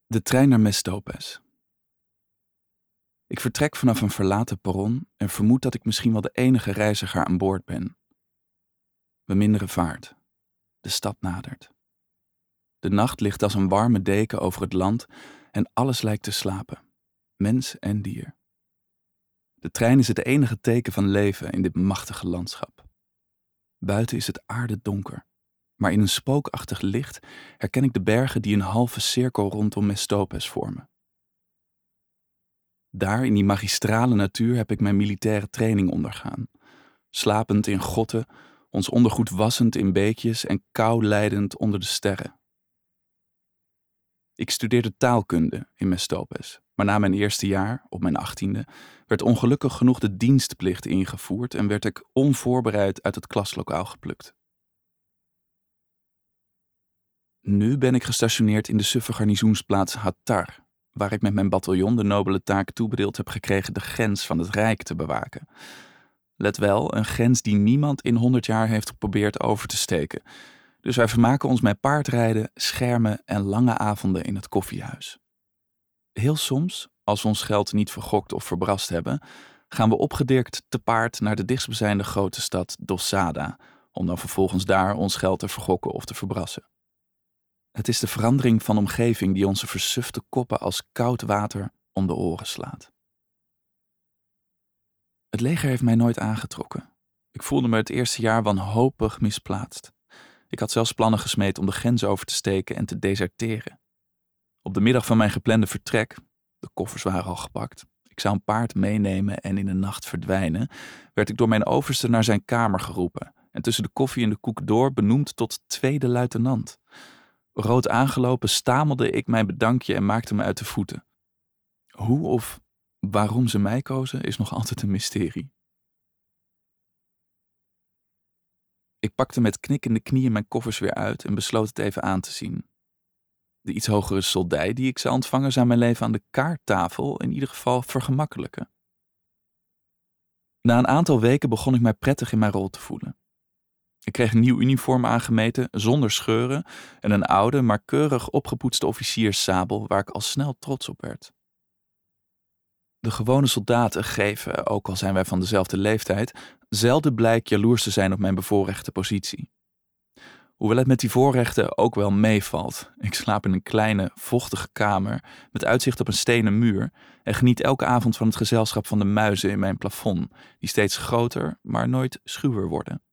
De trein naar Mestopes. Ik vertrek vanaf een verlaten perron en vermoed dat ik misschien wel de enige reiziger aan boord ben. We minderen vaart. De stad nadert. De nacht ligt als een warme deken over het land en alles lijkt te slapen. Mens en dier. De trein is het enige teken van leven in dit machtige landschap. Buiten is het aardedonker, maar in een spookachtig licht herken ik de bergen die een halve cirkel rondom Mestopes vormen. Daar in die magistrale natuur heb ik mijn militaire training ondergaan. Slapend in grotten, ons ondergoed wassend in beekjes en kou lijdend onder de sterren. Ik studeerde taalkunde in Mestopes, maar na mijn eerste jaar, op mijn 18e, werd ongelukkig genoeg de dienstplicht ingevoerd en werd ik onvoorbereid uit het klaslokaal geplukt. Nu ben ik gestationeerd in de suffe garnizoensplaats Hattar, waar ik met mijn bataljon de nobele taak toebedeeld heb gekregen de grens van het Rijk te bewaken. Let wel, een grens die niemand in 100 jaar heeft geprobeerd over te steken. Dus wij vermaken ons met paardrijden, schermen en lange avonden in het koffiehuis. Heel soms, als we ons geld niet vergokt of verbrast hebben, gaan we opgedirkt te paard naar de dichtstbijzijnde grote stad Dosada, om dan vervolgens daar ons geld te vergokken of te verbrassen. Het is de verandering van omgeving die onze versufte koppen als koud water om de oren slaat. Het leger heeft mij nooit aangetrokken. Ik voelde me het eerste jaar wanhopig misplaatst. Ik had zelfs plannen gesmeed om de grens over te steken en te deserteren. Op de middag van mijn geplande vertrek, de koffers waren al gepakt, ik zou een paard meenemen en in de nacht verdwijnen, werd ik door mijn overste naar zijn kamer geroepen en tussen de koffie en de koek door benoemd tot tweede luitenant. Rood aangelopen stamelde ik mijn bedankje en maakte me uit de voeten. Hoe of waarom ze mij kozen is nog altijd een mysterie. Ik pakte met knikkende knieën mijn koffers weer uit en besloot het even aan te zien. De iets hogere soldij die ik zou ontvangen zou mijn leven aan de kaarttafel in ieder geval vergemakkelijken. Na een aantal weken begon ik mij prettig in mijn rol te voelen. Ik kreeg een nieuw uniform aangemeten, zonder scheuren, en een oude, maar keurig opgepoetste officierssabel waar ik al snel trots op werd. De gewone soldaten geven, ook al zijn wij van dezelfde leeftijd, zelden blijk jaloers te zijn op mijn bevoorrechte positie. Hoewel het met die voorrechten ook wel meevalt. Ik slaap in een kleine, vochtige kamer met uitzicht op een stenen muur en geniet elke avond van het gezelschap van de muizen in mijn plafond, die steeds groter, maar nooit schuwer worden.